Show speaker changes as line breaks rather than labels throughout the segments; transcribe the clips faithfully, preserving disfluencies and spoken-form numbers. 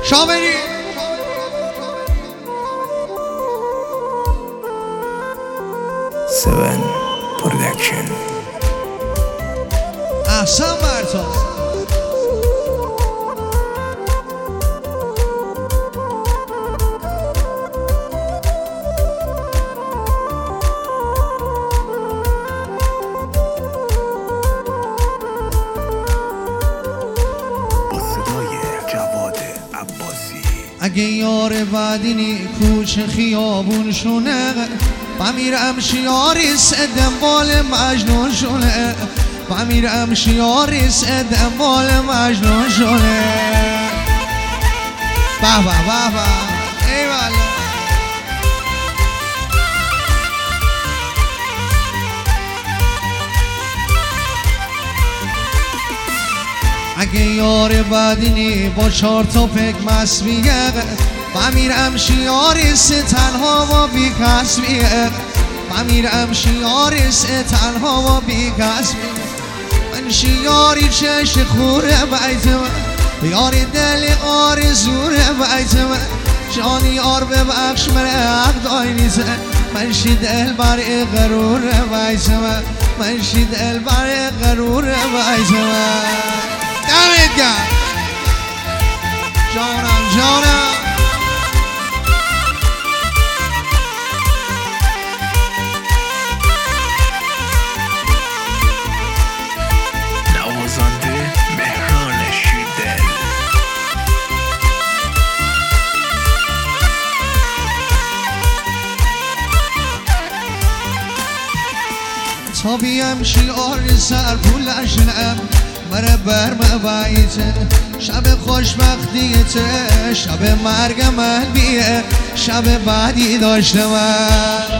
شامری
سون پرودکشن.
احسن برتا اگه یار بعدینی کوچه خیابون شونه بمیرم شیاریس دنبال مجنون شونه بمیرم شیاریس دنبال مجنون شونه. به به به به ای والا. اگه یار بدینی با چهار تا پک مسبیه بمیرم شیاریس تنها و بی کسبیه بمیرم شیاریس تنها و بی کسبیه. من شیاری چش خوره بیت من یاری دل آرزوره بیت من جانی یار ببخش من حق دای نیزه من شی دل بر غروره بیت من من شی دل بر غروره بیت من. دمت گرم جانم جانم.
نوازنده مهران شیردل.
تا بیم شیار سر پولشنم مره برم بایته شب خوشبختیته شب مرگ من بیه شب بعدی داشته من.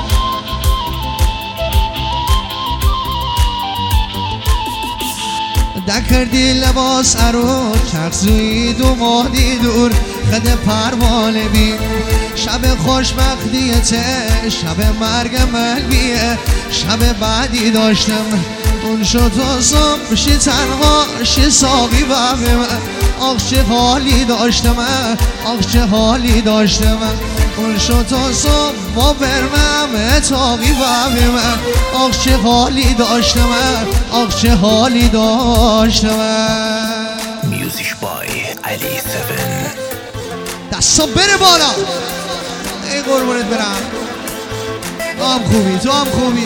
دکردی لباس ارو چخزوی دو مادی دور خد پروانه بی شب خوشبختیته شب مرگ من بیه شب بعدی داشتم اون شد تا صبح شی تنها شی ساقی بابه من آخ چه حالی داشته من آخ چه حالی داشته من اون شد تا صبح با برمم تاقی بابه من آخ چه حالی داشته من آخ چه حالی داشته من.
میوزیک بای علی سون.
دستا بره بالا ای قربونت برم. تو هم خوبی تو هم خوبی.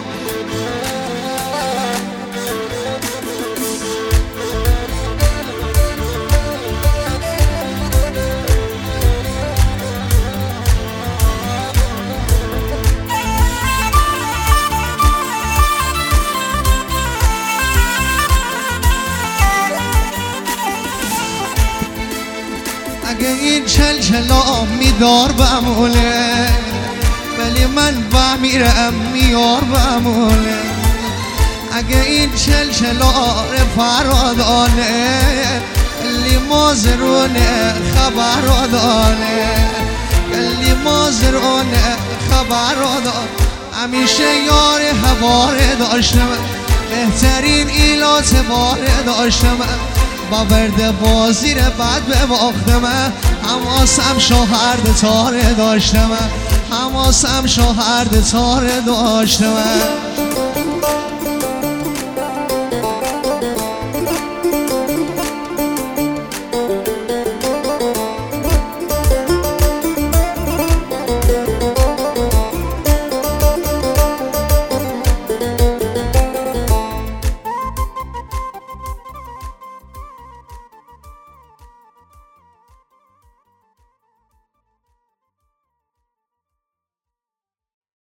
اگه این چل چلا میدار بمونه ولی من بمیرم میار بمونه. اگه این چل چلا فرادانه کلی مازرونه خبرادانه کلی مازرونه خبرادانه. همیشه یار هواره داشتم بهترین ایلات باره داشتم با برد بازی رو بعد به باختم حماسم شاهرد تاره داشتم حماسم شاهرد تاره داشتم.